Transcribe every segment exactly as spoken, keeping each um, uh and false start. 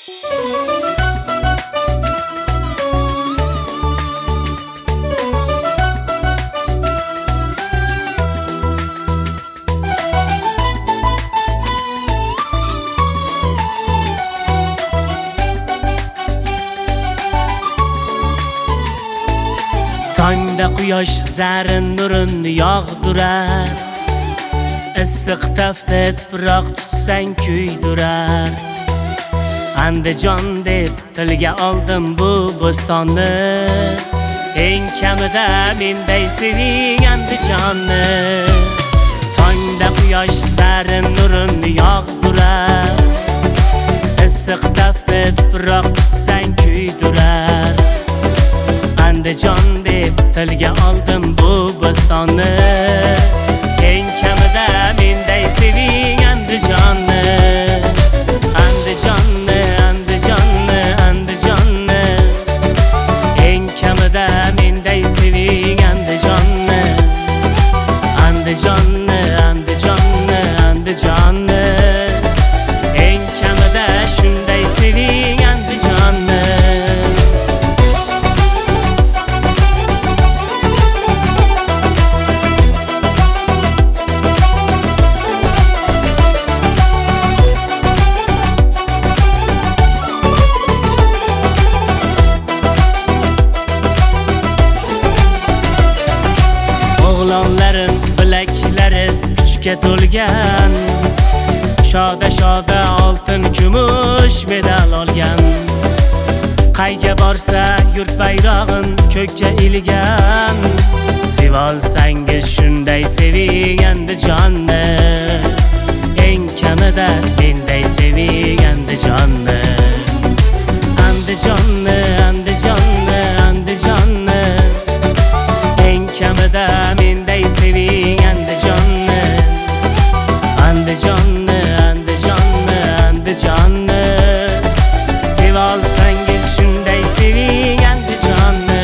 Tongda quyosh zarin nurini yog'dirar, issiq tafti tuproq tutsang kuydirar. Andijon deb tilga oldim bu bo'stonni, eng kamida menday seving Andijonni. Tongda quyosh zarin nurini yog'dirar, issiq tafti tuproq tutsang kuydirar. Andijon deb tilga oldim bu bo'stonni, eng kamida menday seving Andijonni. Andijonni, Andijonni, Andijonni, eng kamida menday seving Andijonni. Andijonni, Andijonni, Andijonni, eng kamida shunday seving Andijonni. O'g'lonlarim bilaklari kuchga to'lgan, shoda shoda oltin kumush medal olgan. Qayga borsa yurt bayrog'in ko'kka ilgan, sevolsangiz shunday seving Andijonni. Eng kamida menday seving Andijonni. Andijonni, Andijonni, Andijonni, eng kamida menday seving Andijonni. Andijonni, Andijonni, Andijonni, sevolsangiz shunday seving Andijonni.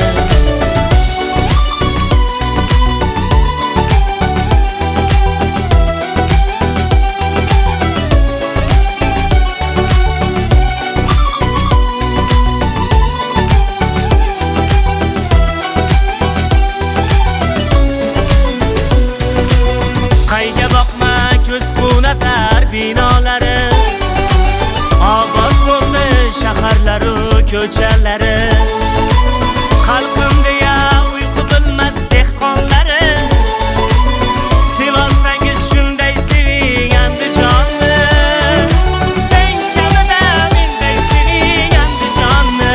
Qayga boqma ko'z qunatar binolari, obod bo'ldi shaharlaru ko'chalari. Xalqim deya uyqu bilmas dehqonlari, sevolsangiz shunday seving Andijonni. Eng kamida menday seving Andijonni.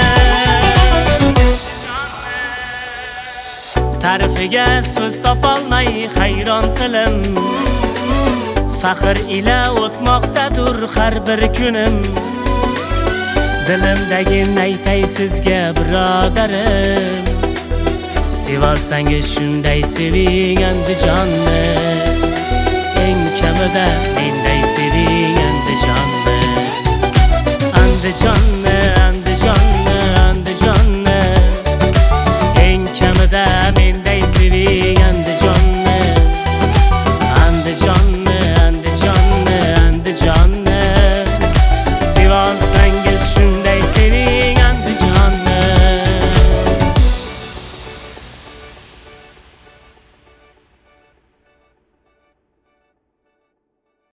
Ta'rifiga so'z topolmay hayron tilim, faxr ila o'tmoqdadir har bir kunim. Dilimdagi aytay sizga birodarim, sevolsangiz shunday seving Andijonni. Eng kamida menday seving